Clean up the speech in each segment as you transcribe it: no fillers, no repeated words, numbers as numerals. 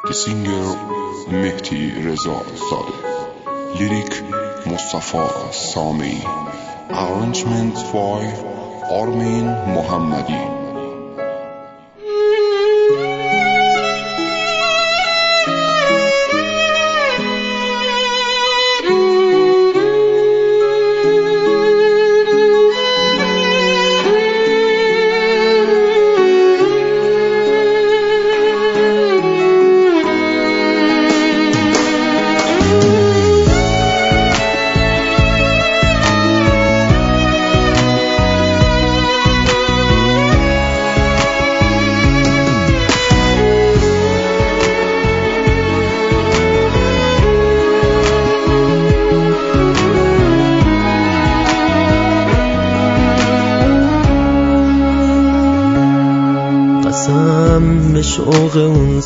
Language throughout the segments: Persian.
سینگر مهدی رضا زاده، لیریک مصطفی سامی، arrangement by آرمین محمدی. به شوق اون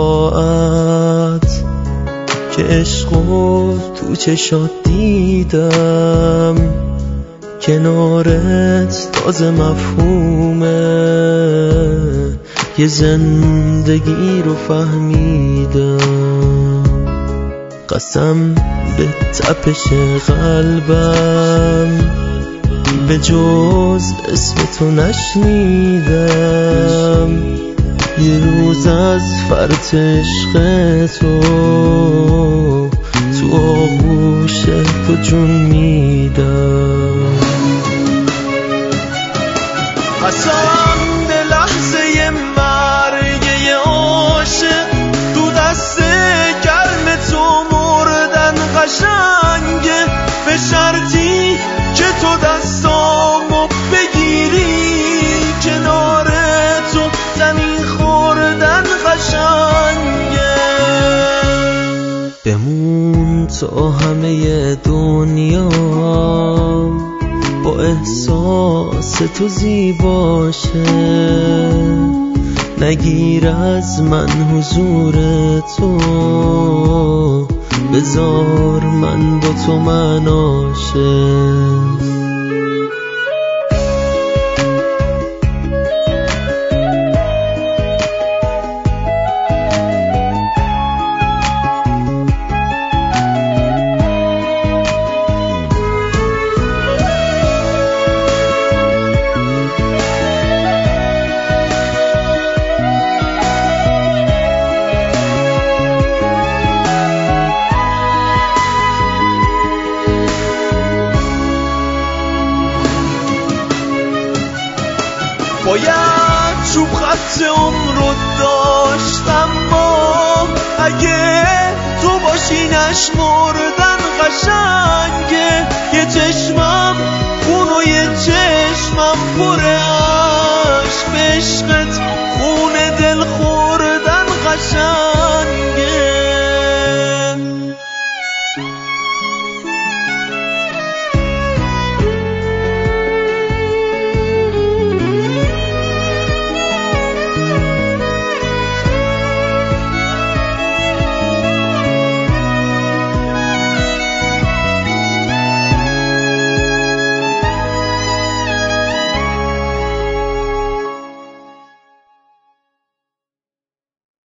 ساعت که عشقو تو چشات دیدم، کنارت تازه مفهومه یه زندگی رو فهمیدم. قسم به تپش قلبم به جز اسم تو نشنیدم، یه روز از فرط عشق تو آغوش تو جون میدم. قسم به لحظه مرگ یه عاشق تو دست گرم تو مردن قشنگه، به شرطی که تو دستامو بگیری کنار تو زمین خوردن قشنگه. بمون تا همه دنیا با احساس تو زیباشه، نگیر از من حضور تو، بذار من با تو مناشه. باید چوب خط عمر رو داشتم با، اگه تو باشی نشمردن قشنگه. یه چشمم